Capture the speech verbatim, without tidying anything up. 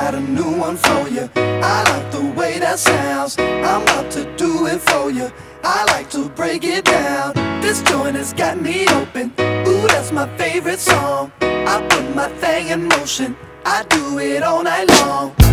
got a new one for you. I like the way that sounds. I'm about to do it for you. I like to break it down. This joint has got me open. Ooh, that's my favorite song. I put my thing in motion. I do it all night long.